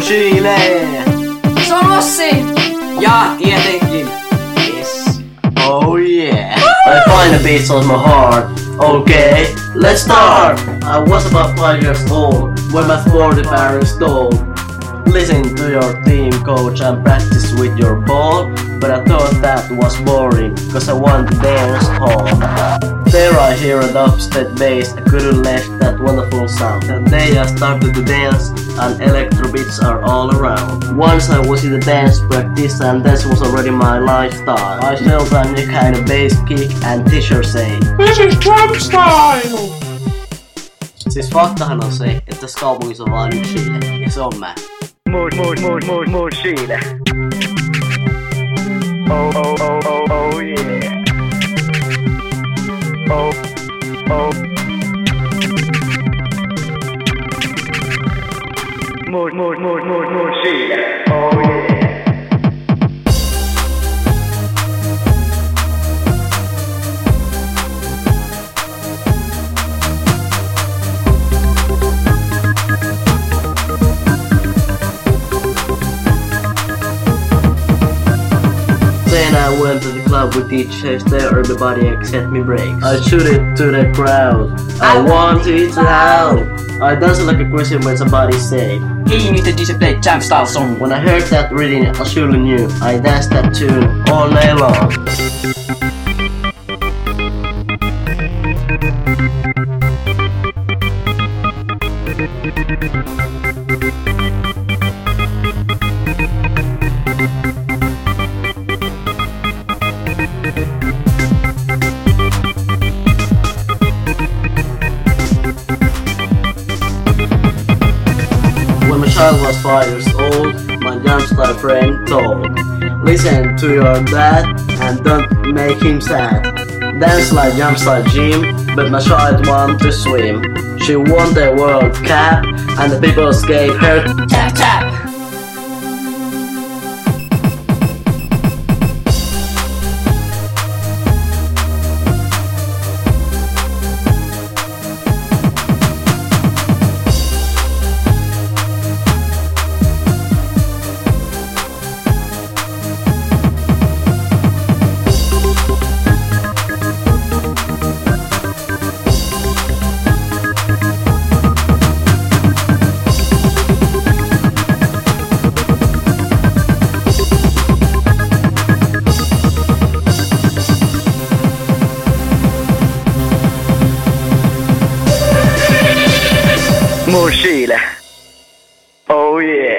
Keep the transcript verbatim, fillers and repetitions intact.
Chile! Se on Lossi! Ja, tietenkin. Yes. Oh yeah. I find a piece of my heart. Okay, let's start. I was about five years old when my sporty parents told, listen to your team coach and practice with your ball. But I thought that was boring, cause I want to dance home. There I hear a dubstep bass, I couldn't let that wonderful sound. And they I started to dance, and electro beats are all around. Once I was in the dance practice, and dance was already my lifestyle. I felt a new kind of bass kick, and teacher say, This is drum style! Siis faktahan on se, että tässä kaupungissa on vain yksi Chile, ja se on mä. Mood, mood, mood, mood, mood, Chile. Oh, oh, oh, oh, oh, yeah. Oh, oh. Mood, mood, mood, mood, mood, Chile. Oh, yeah. Then I went to the club with D Js there, everybody accept me breaks. I shoot it to the crowd, I wanted to howl. I danced like a Christian when somebody said, Hey, Mister D J play jam style song. when I heard that rhythm I surely knew, I danced that tune all day long. When my child was five years old, my jumpstyle friend told, listen to your dad and don't make him sad. Dance like jumpstyle Jim, but my child want to swim. She won the World Cup and the people gave her Tap tap! Mood, Chile. Oh, yeah.